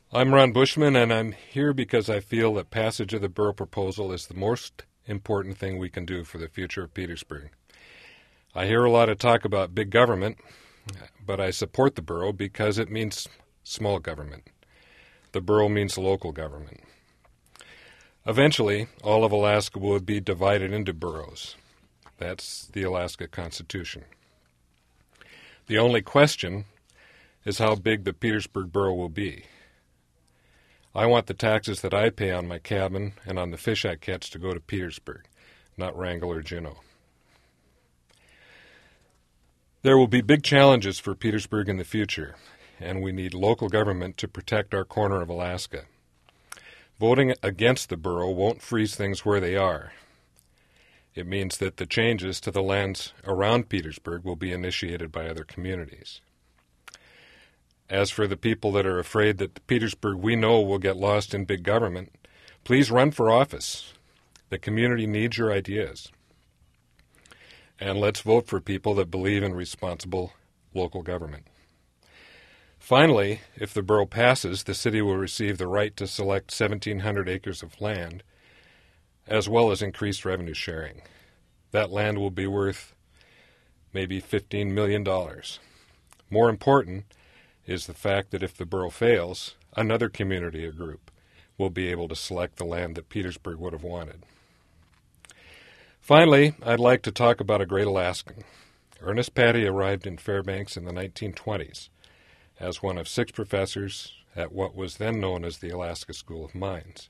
I'm Ron Bushman, and I'm here because I feel that passage of the borough proposal is the most important thing we can do for the future of Petersburg. I hear a lot of talk about big government, but I support the borough because it means small government. The borough means local government. Eventually, all of Alaska will be divided into boroughs. That's the Alaska Constitution. The only question is how big the Petersburg borough will be. I want the taxes that I pay on my cabin and on the fish I catch to go to Petersburg, not Wrangell or Juneau. There will be big challenges for Petersburg in the future, and we need local government to protect our corner of Alaska. Voting against the borough won't freeze things where they are. It means that the changes to the lands around Petersburg will be initiated by other communities. As for the people that are afraid that the Petersburg we know will get lost in big government, please run for office. The community needs your ideas. And let's vote for people that believe in responsible local government. Finally, if the borough passes, the city will receive the right to select 1,700 acres of land, as well as increased revenue sharing. That land will be worth maybe $15 million. More important is the fact that if the borough fails, another community or group will be able to select the land that Petersburg would have wanted. Finally, I'd like to talk about a great Alaskan. Ernest Patty arrived in Fairbanks in the 1920s as one of 6 professors at what was then known as the Alaska School of Mines.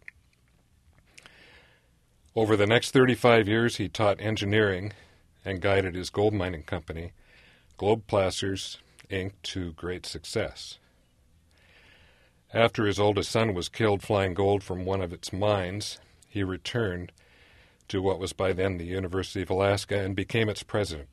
Over the next 35 years, he taught engineering and guided his gold mining company, Globe Placers, Inc., to great success. After his oldest son was killed flying gold from one of its mines, he returned to what was by then the University of Alaska and became its president.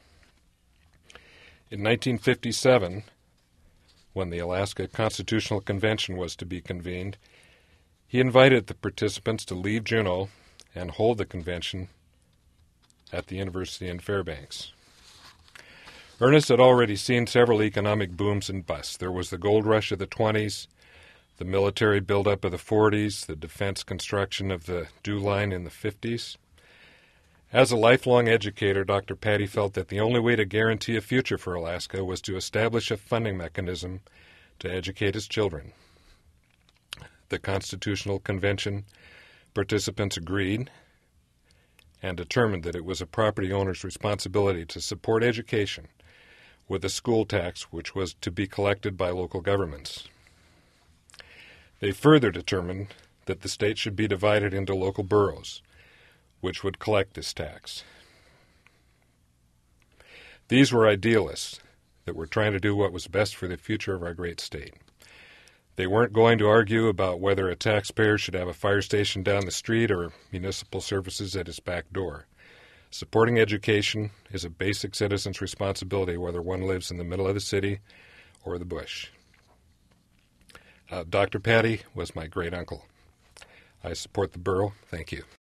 In 1957, when the Alaska Constitutional Convention was to be convened, he invited the participants to leave Juneau and hold the convention at the university in Fairbanks. Ernest had already seen several economic booms and busts. There was the gold rush of the 20s, the military buildup of the 40s, the defense construction of the DEW line in the 50s. As a lifelong educator, Dr. Patty felt that the only way to guarantee a future for Alaska was to establish a funding mechanism to educate his children. The Constitutional Convention participants agreed and determined that it was a property owner's responsibility to support education with a school tax which was to be collected by local governments. They further determined that the state should be divided into local boroughs, which would collect this tax. These were idealists that were trying to do what was best for the future of our great state. They weren't going to argue about whether a taxpayer should have a fire station down the street or municipal services at his back door. Supporting education is a basic citizen's responsibility, whether one lives in the middle of the city or the bush. Dr. Patty was my great uncle. I support the borough. Thank you.